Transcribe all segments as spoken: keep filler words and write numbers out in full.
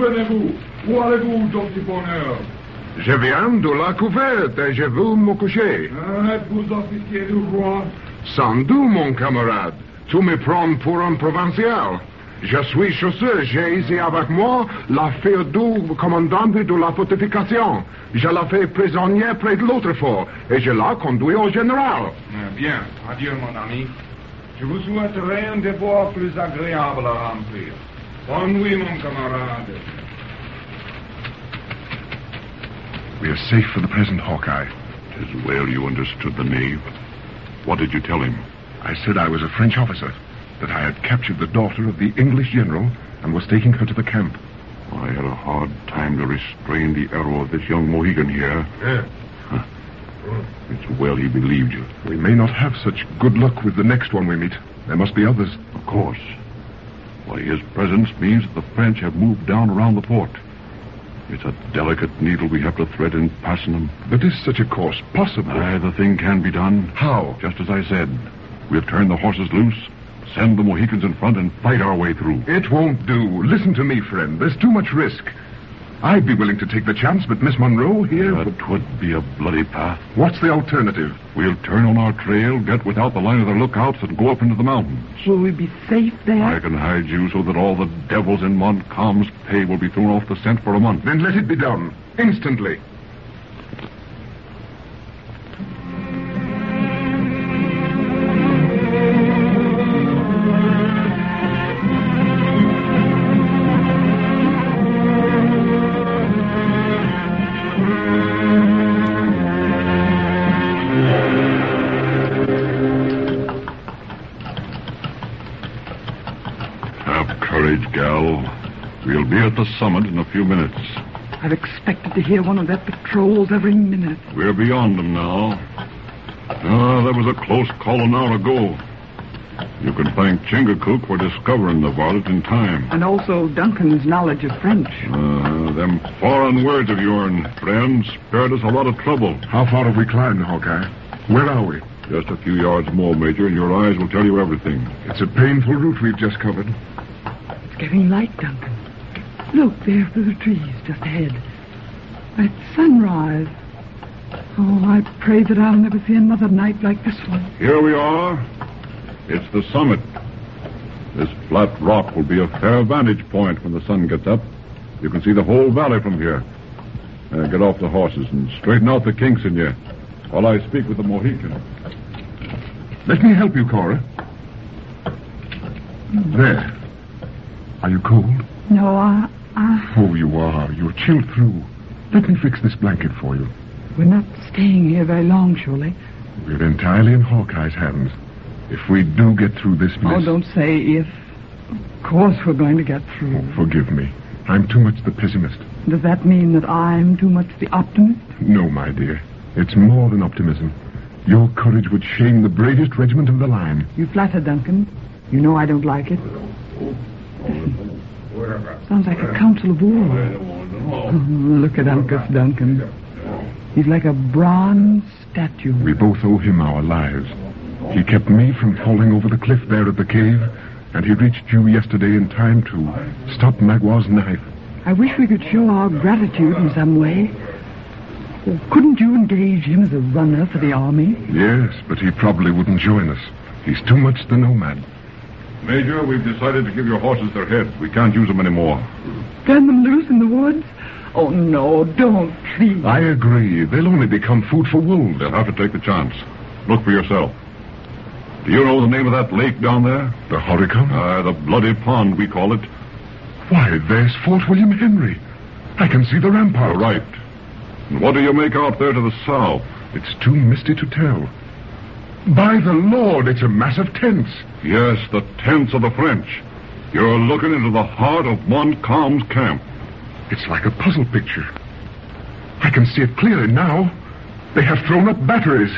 venez-vous? Où allez-vous, ton petit bonheur? Je viens de la couverte et je veux me coucher. Ah, êtes-vous officier du roi? Sans doute, mon camarade. Tu me prends pour un provincial. Je suis chasseur. J'ai ici avec moi la fille du commandant de la fortification. Je la fais prisonnière près de l'autre fort et je la conduis au général. Bien. Adieu, mon ami. Je vous souhaiterais un devoir plus agréable à remplir. Bonne nuit, mon camarade. We are safe for the present, Hawkeye. Tis well you understood the knave. What did you tell him? I said I was a French officer, that I had captured the daughter of the English general and was taking her to the camp. I had a hard time to restrain the arrow of this young Mohegan here. Yeah. Huh. It's well he believed you. We may not have such good luck with the next one we meet. There must be others. Of course. Why, his presence means that the French have moved down around the fort. It's a delicate needle we have to thread in passing them. But is such a course possible? Aye, the thing can be done. How? Just as I said. We'll turn the horses loose, send the Mohicans in front, and fight our way through. It won't do. Listen to me, friend. There's too much risk. I'd be willing to take the chance, but Miss Monroe here... That would be a bloody path. What's the alternative? We'll turn on our trail, get without the line of their lookouts, and go up into the mountains. Will we be safe there? I can hide you so that all the devils in Montcalm's pay will be thrown off the scent for a month. Then let it be done. Instantly. We'll be at the summit in a few minutes. I've expected to hear one of their patrols every minute. We're beyond them now. Ah, that was a close call an hour ago. You can thank Chingachgook for discovering the varlet in time. And also Duncan's knowledge of French. Uh, them foreign words of yours, friend, spared us a lot of trouble. How far have we climbed, Hawkeye? Where are we? Just a few yards more, Major, and your eyes will tell you everything. It's a painful route we've just covered. It's getting light, Duncan. Look, there through the trees, just ahead. It's sunrise. Oh, I pray that I'll never see another night like this one. Here we are. It's the summit. This flat rock will be a fair vantage point when the sun gets up. You can see the whole valley from here. Uh, get off the horses and straighten out the kinks in you while I speak with the Mohican. Let me help you, Cora. There. Are you cold? No, I... I... Oh, you are. You're chilled through. Let me fix this blanket for you. We're not staying here very long, surely. We're entirely in Hawkeye's hands. If we do get through this mess... Oh, don't say if. Of course we're going to get through. Oh, forgive me. I'm too much the pessimist. Does that mean that I'm too much the optimist? No, my dear. It's more than optimism. Your courage would shame the bravest regiment of the line. You flatter, Duncan. You know I don't like it. Listen. Sounds like a council of war. Oh, look at Uncas Duncan. He's like a bronze statue. We both owe him our lives. He kept me from falling over the cliff there at the cave, and he reached you yesterday in time to stop Magwa's knife. I wish we could show our gratitude in some way. Oh, couldn't you engage him as a runner for the army? Yes, but he probably wouldn't join us. He's too much the nomad. Major, we've decided to give your horses their heads. We can't use them anymore. Turn them loose in the woods? Oh, no, don't, please. I agree. They'll only become food for wolves. They'll have to take the chance. Look for yourself. Do you know the name of that lake down there? The Horicon? Uh, the Bloody Pond, we call it. Why, there's Fort William Henry. I can see the rampart. You're right. And what do you make out there to the south? It's too misty to tell. By the Lord, it's a mass of tents. Yes, the tents of the French. You're looking into the heart of Montcalm's camp. It's like a puzzle picture. I can see it clearly now. They have thrown up batteries.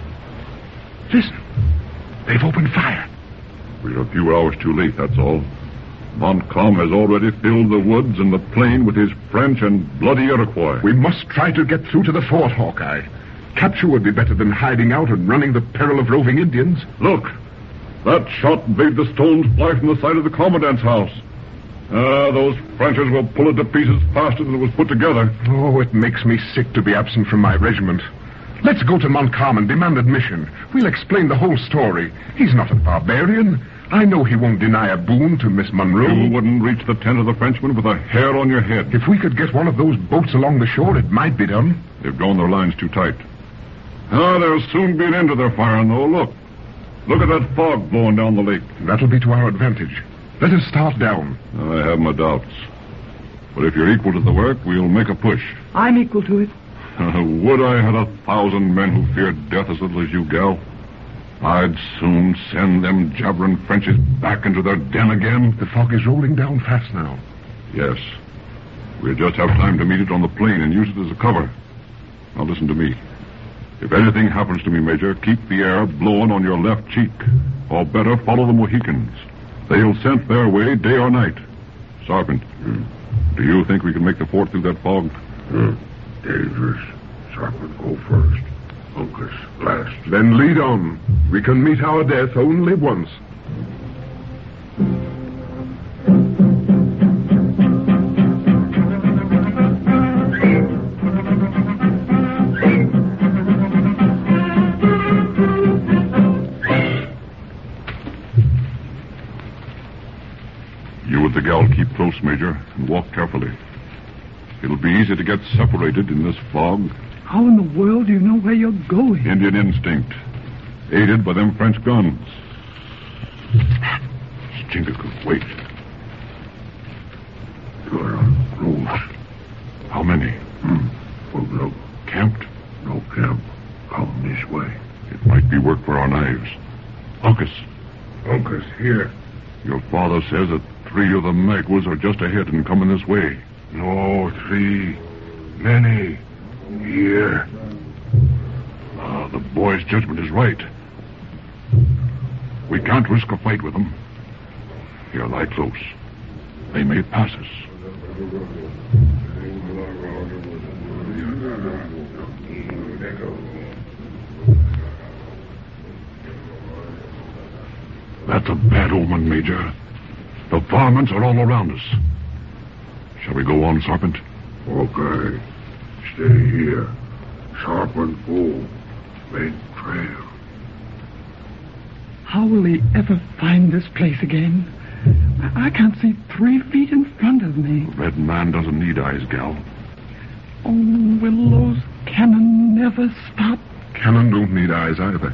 Listen. They've opened fire. We're a few hours too late, that's all. Montcalm has already filled the woods and the plain with his French and bloody Iroquois. We must try to get through to the fort, Hawkeye. Capture would be better than hiding out and running the peril of roving Indians. Look, that shot made the stones fly from the side of the commandant's house. Ah, those Frenchers will pull it to pieces faster than it was put together. Oh, it makes me sick to be absent from my regiment. Let's go to Montcalm and demand admission. We'll explain the whole story. He's not a barbarian. I know he won't deny a boon to Miss Monroe. You wouldn't reach the tent of the Frenchman with a hair on your head. If we could get one of those boats along the shore, it might be done. They've drawn their lines too tight. Ah, there'll soon be an end to their firing, though. Look. Look at that fog blowing down the lake. That'll be to our advantage. Let us start down. I have my doubts. But if you're equal to the work, we'll make a push. I'm equal to it. Would I had a thousand men who feared death as little as you, gal. I'd soon send them jabbering Frenchies back into their den again. The fog is rolling down fast now. Yes. We'll just have time to meet it on the plain and use it as a cover. Now listen to me. If anything happens to me, Major, keep the air blowing on your left cheek. Or better, follow the Mohicans. They'll scent their way day or night. Sergeant, hmm. do you think we can make the fort through that fog? Hmm. Dangerous. Sergeant, go first. Uncas, last. Then lead on. We can meet our death only once. You and the gal keep close, Major, and walk carefully. It'll be easy to get separated in this fog. How in the world do you know where you're going? Indian instinct, aided by them French guns. Chingachgook, wait. You're on rules. How many? Hmm. Well, no. Camped? No camp. Come this way. It might be work for our knives. Uncas. Uncas, here. Your father says that three of the Maguas are just ahead and coming this way. No, three. Many. Here. Ah, the boy's judgment is right. We can't risk a fight with them. Here, lie close. They may pass us. That's a bad omen, Major. The varmints are all around us. Shall we go on, Sergeant? Okay. Stay here. Sharpen fool. Make trail. How will he ever find this place again? I can't see three feet in front of me. The red man doesn't need eyes, gal. Oh, will those cannon never stop? Cannon don't need eyes either.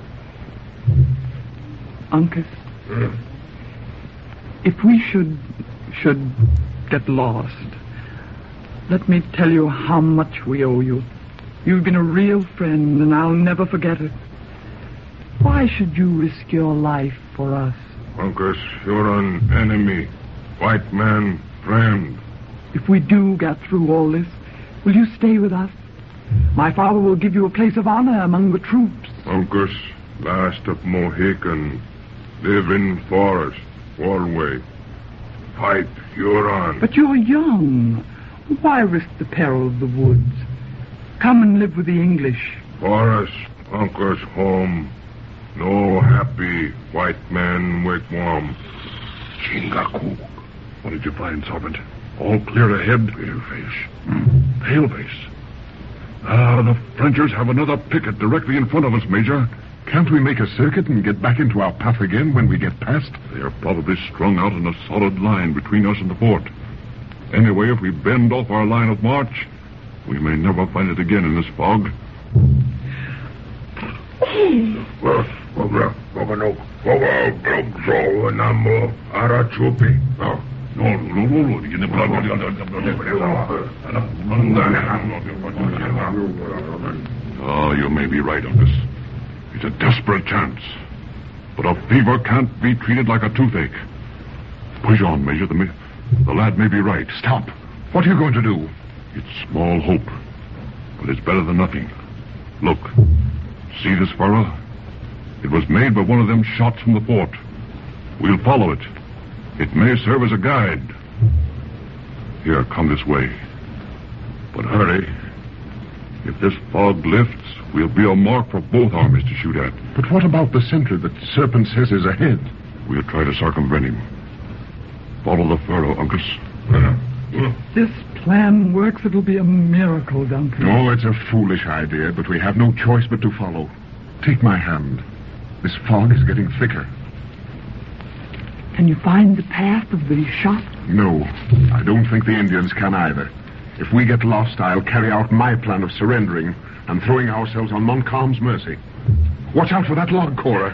Uncas, Hmm. if we should, should get lost, let me tell you how much we owe you. You've been a real friend, and I'll never forget it. Why should you risk your life for us? Uncas, you're an enemy. White man, friend. If we do get through all this, will you stay with us? My father will give you a place of honor among the troops. Uncas, last of Mohican. Live in forest, Galway. Fight Huron. But you're young. Why risk the peril of the woods? Come and live with the English. Forest, Uncas home. No happy white man wigwam. Chingachgook. What did you find, Sergeant? All clear ahead? Paleface. Hmm. Paleface. Ah, the Frenchers have another picket directly in front of us, Major. Can't we make a circuit and get back into our path again when we get past? They are probably strung out in a solid line between us and the fort. Anyway, if we bend off our line of march, we may never find it again in this fog. No, no, no, no. Oh, you may be right, Uncas. It's a desperate chance. But a fever can't be treated like a toothache. Push on, Major. The, ma- the lad may be right. Stop. What are you going to do? It's small hope, but it's better than nothing. Look. See this furrow? It was made by one of them shots from the fort. We'll follow it. It may serve as a guide. Here, come this way. But hurry. If this fog lifts, we'll be a mark for both armies to shoot at. But what about the sentry that Serpent says is ahead? We'll try to circumvent him. Follow the furrow, Uncas. If this plan works, it'll be a miracle, Duncan. No, it's a foolish idea, but we have no choice but to follow. Take my hand. This fog is getting thicker. Can you find the path of the shot? No, I don't think the Indians can either. If we get lost, I'll carry out my plan of surrendering and throwing ourselves on Montcalm's mercy. Watch out for that log, Cora.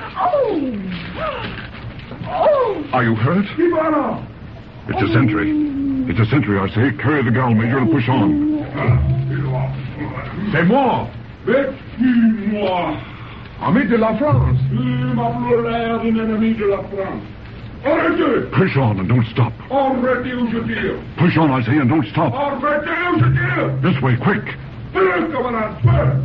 Oh! Oh! Are you hurt? It's a sentry. It's a sentry, I say. Carry the gal, Major, and push on. C'est moi. Moi. Ami de la France. Il m'appelle l'air d'un ennemi de la France. Arrêtez! Push on and don't stop. Arrêtez ou je tire. Push on, I say, and don't stop. Arrêtez ou je tire. This way, quick. Feu, camarade, feu!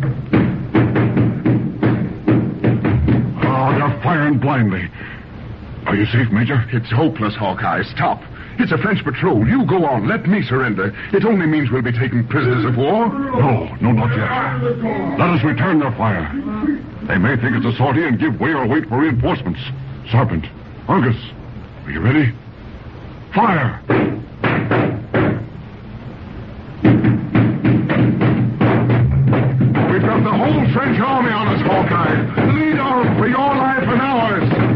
Ah, they're firing blindly. Are you safe, Major? It's hopeless, Hawkeye. Stop. It's a French patrol. You go on. Let me surrender. It only means we'll be taken prisoners of war. No, no, not yet. Let us return their fire. They may think it's a sortie and give way or wait for reinforcements. Serpent, Argus, are you ready? Fire! We've got the whole French army on us, Hawkeye. Lead on for your life and ours.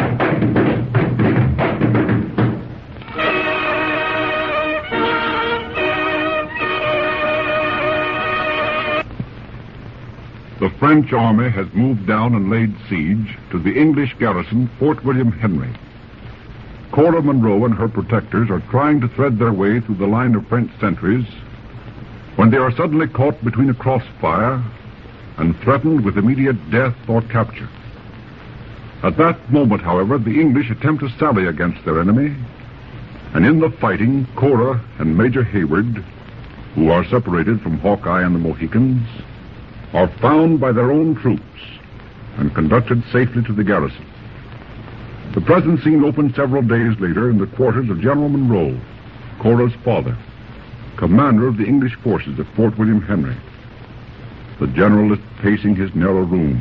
The French army has moved down and laid siege to the English garrison, Fort William Henry. Cora Munro and her protectors are trying to thread their way through the line of French sentries when they are suddenly caught between a crossfire and threatened with immediate death or capture. At that moment, however, the English attempt to sally against their enemy, and in the fighting, Cora and Major Hayward, who are separated from Hawkeye and the Mohicans, are found by their own troops and conducted safely to the garrison. The present scene opened several days later in the quarters of General Munro, Cora's father, commander of the English forces at Fort William Henry. The general is pacing his narrow room.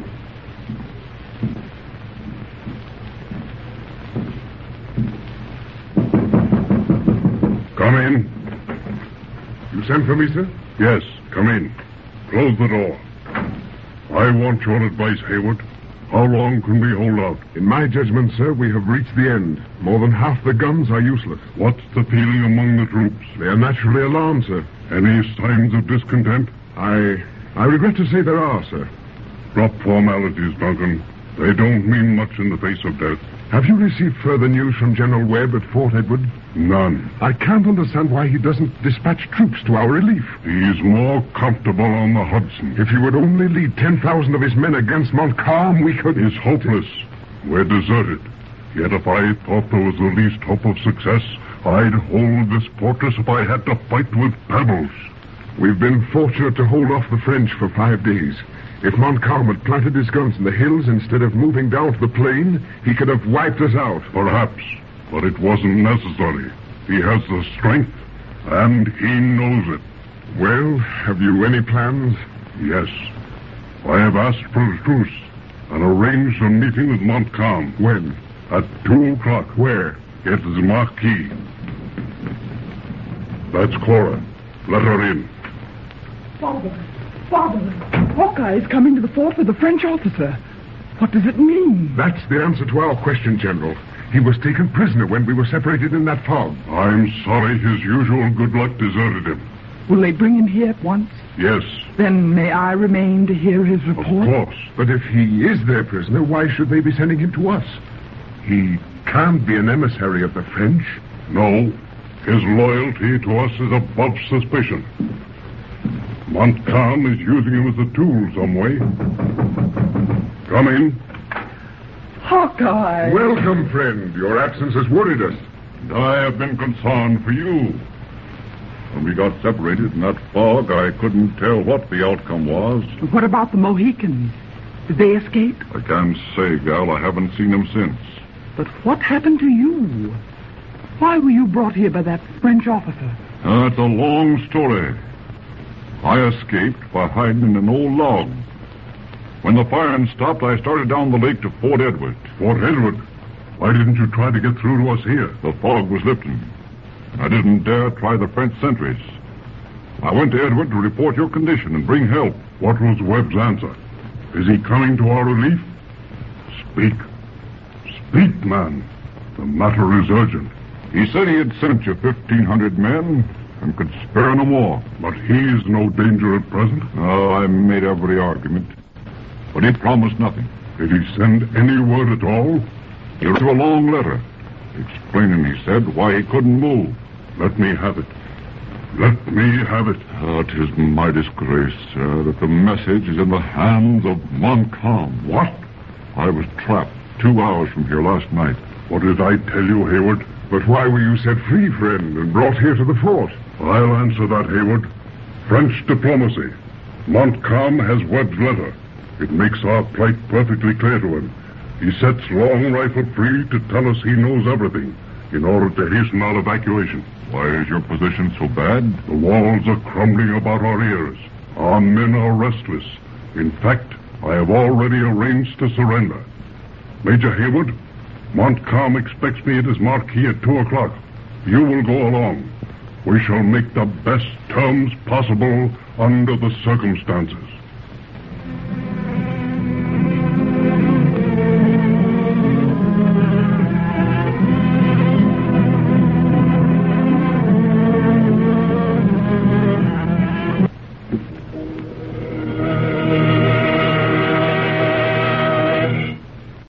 Come in. You sent for me, sir? Yes, come in. Close the door. I want your advice, Hayward. How long can we hold out? In my judgment, sir, we have reached the end. More than half the guns are useless. What's the feeling among the troops? They are naturally alarmed, sir. Any signs of discontent? I... I regret to say there are, sir. Drop formalities, Duncan. They don't mean much in the face of death. Have you received further news from General Webb at Fort Edward? None. I can't understand why he doesn't dispatch troops to our relief. He's more comfortable on the Hudson. If he would only lead ten thousand of his men against Montcalm, we could... It's hopeless. We're deserted. Yet if I thought there was the least hope of success, I'd hold this fortress if I had to fight with pebbles. We've been fortunate to hold off the French for five days. If Montcalm had planted his guns in the hills instead of moving down to the plain, he could have wiped us out. Perhaps, but it wasn't necessary. He has the strength, and he knows it. Well, have you any plans? Yes. I have asked for a truce and arranged a meeting with Montcalm. When? At two o'clock. Where? At the Marquis. That's Cora. Let her in. Father, Father, Hawkeye is coming to the fort with a French officer. What does it mean? That's the answer to our question, General. He was taken prisoner when we were separated in that fog. I'm sorry his usual good luck deserted him. Will they bring him here at once? Yes. Then may I remain to hear his report? Of course. But if he is their prisoner, why should they be sending him to us? He can't be an emissary of the French. No. His loyalty to us is above suspicion. Montcalm is using him as a tool some way. Come in. Hawkeye! Welcome, friend. Your absence has worried us. And I have been concerned for you. When we got separated in that fog, I couldn't tell what the outcome was. What about the Mohicans? Did they escape? I can't say, gal. I haven't seen them since. But what happened to you? Why were you brought here by that French officer? Uh, it's a long story. I escaped by hiding in an old log. When the firing stopped, I started down the lake to Fort Edward. Fort Edward? Why didn't you try to get through to us here? The fog was lifting. I didn't dare try the French sentries. I went to Edward to report your condition and bring help. What was Webb's answer? Is he coming to our relief? Speak. Speak, man. The matter is urgent. He said he had sent you fifteen hundred men and could spare no more. But he's no danger at present. Oh, I made every argument. But he promised nothing. Did he send any word at all? He wrote a long letter, explaining, he said, why he couldn't move. Let me have it. Let me have it. Oh, it is my disgrace, sir, that the message is in the hands of Montcalm. What? I was trapped two hours from here last night. What did I tell you, Hayward? But why were you set free, friend, and brought here to the fort? I'll answer that, Hayward. French diplomacy. Montcalm has Webb's letter. It makes our plight perfectly clear to him. He sets Long Rifle free to tell us he knows everything in order to hasten our evacuation. Why is your position so bad? The walls are crumbling about our ears. Our men are restless. In fact, I have already arranged to surrender. Major Hayward, Montcalm expects me at his marquee at two o'clock. You will go along. We shall make the best terms possible under the circumstances.